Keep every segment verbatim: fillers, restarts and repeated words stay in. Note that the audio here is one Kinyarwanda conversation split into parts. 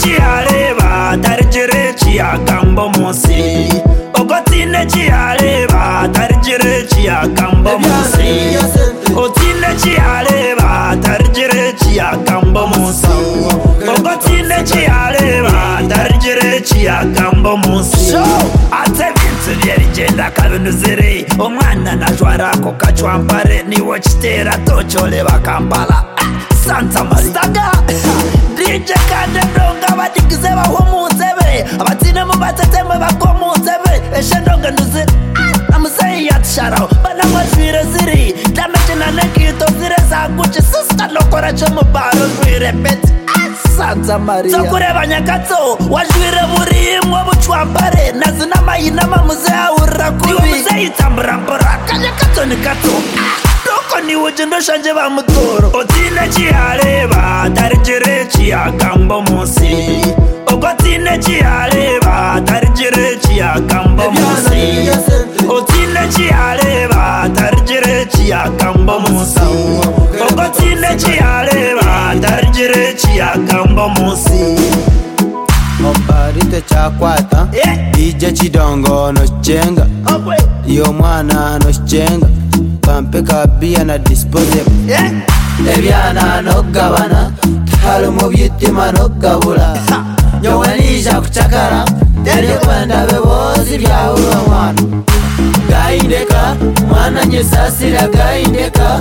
chiyareba tarjire chiyakambo musi ogotine chiyareba tarjire chiyakambo musi otine chiyareba tarjire chiyakambo musi ogotine chiyareba tarjire chiyakambo musi ate bintu byerigenda kabinuzire omwana najwarako kachwambare niwo chitera tochole bakampala Santa Maria D J Kande ndonga badigize bahumuzebe abatine mu batetembe bakomuzebe eshendonga nduze amusei yatsharo bana mazwire ziri damejina nekito zire zaguchi sister lokora chomo baro repete Santa Maria Tokureba nyakatso wajwire burimwe buchwambare nazina mayina mamuze aurra kubi muze itambura kanyakatso nikato ni wujendo shanje ba mutoro otine chiyareba tarjire chiyakambo musi ogotine chiyareba tarjire chiyakambo musi otine chiyareba tarjire chiyakambo musi ogotine chiyareba tarjire chiyakambo musi Ombarite chakwata D J Chidongo no chenga yo mwana no chenga Pampe kabia na disposable yeah. Ebyana no gabana Halu mubyitima no gabula Nyowenisha kuchakara Tere kwenda bebozi bya uwa mwana Gaindeka Mwana nyesasira gaindeka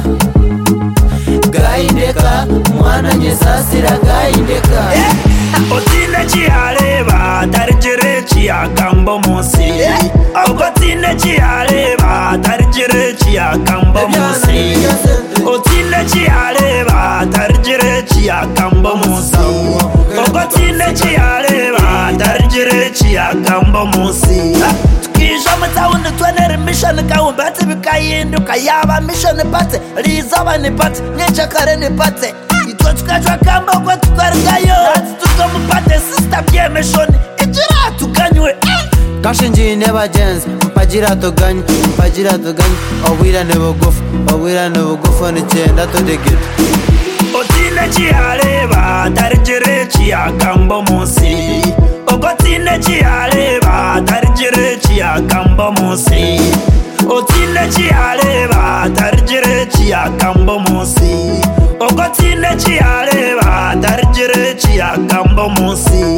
Gaindeka Mwana nyesasira gaindeka yeah. Otine chiyareba tarjire chiyakambo musi yeah. Ogotine chiyareba tarjire chiyakambo musi otine chiyareba tarjire chiyakambo musi ogotine chiyareba tarjire chiyakambo musi tukisha mutawundi twenere mission kaumbati bikayindu kayaba mission pate rizaba ni pate nyechakare ni pate itwa tukachwa kamba kwa tukargayo tukamupate sister bye mission ijira tukanywe Kashinji never jens, mpajira to gany, mpajira to gany Owira never goof, owira never goof on the chain, that's what they get Otine chiyareba, tarjire chiyakambo musi Ogotine chiyareba, tarjire chiyakambo musi Otine chiyareba, tarjire chiyakambo musi Ogotine chiyareba, tarjire chiyakambo musi